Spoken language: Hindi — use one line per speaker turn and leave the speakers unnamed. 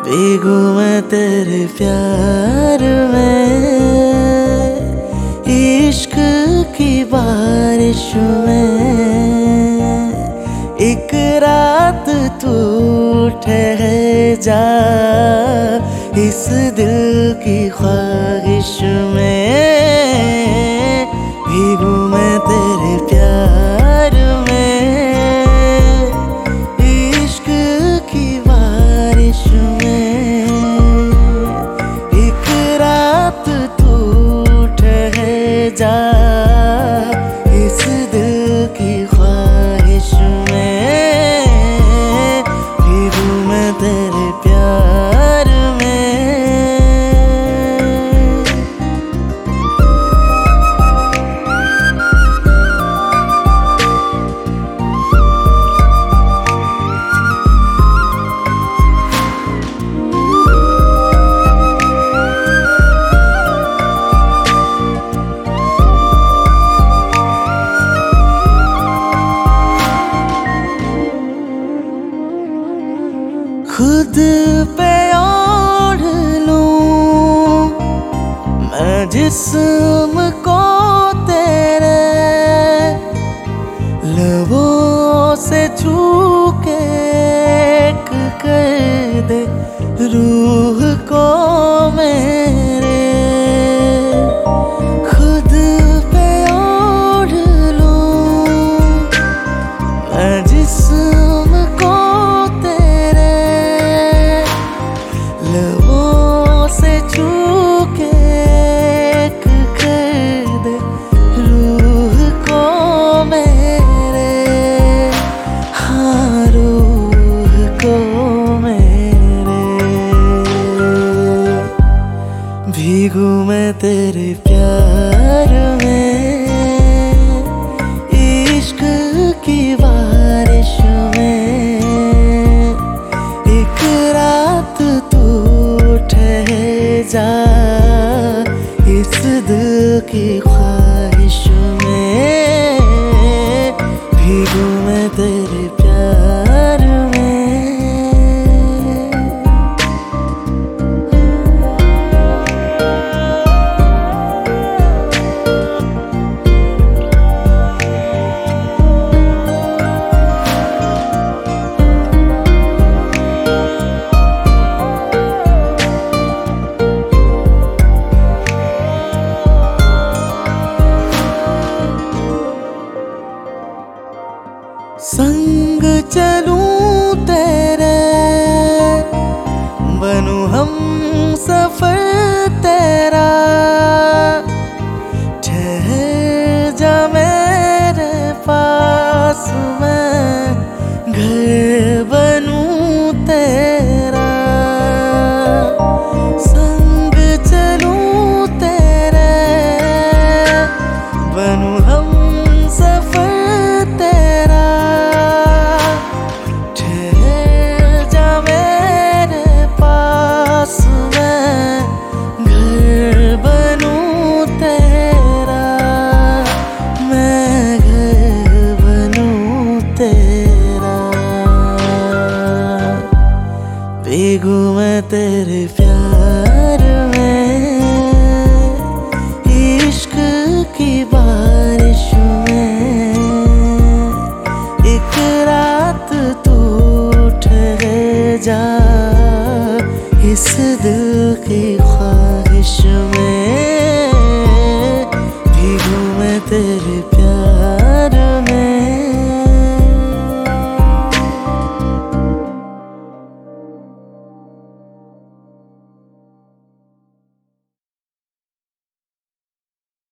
भीगू मैं तेरे प्यार में, इश्क की बारिश में। एक रात तू ठहर जा इस दिल की ख्वाहिश में। भीगू मैं तेरे प्यार में, इश्क की बारिश में। एक रात तू ठहर जा इस दिल की ख्वाहिश में। भीगू मैं तेरे प्यार में। खुद पे ओढ़ लूं मैं जिस्म को तेरे, लबों से छू के एक कर दे रूह को मेरे। खुद पे ओढ़ लूं मैं जिस्म को तेरे, लबों से छू के एक कर दे रूह को मेरे। हाँ रूह को मेरे। भीगू मैं तेरे प्यार में, इश्क की बारिश में। एक रात तू ठहर जा इस दिल की ख्वाहिश में। भीगू मैं तेरे प्यार में। संग चलूं तेरे, बनूं हम सफर तेरा। ठहर जा मेरे पास, मैं घर बनूं तेरा। संग चलूं तेरे, बनूं हम सफर तेरा। भीगू मैं तेरे प्यार में, इश्क की बारिश में। एक रात तू ठहर जा इस दिल की ख्वाहिश में। भीगू मैं तेरे प्यार में।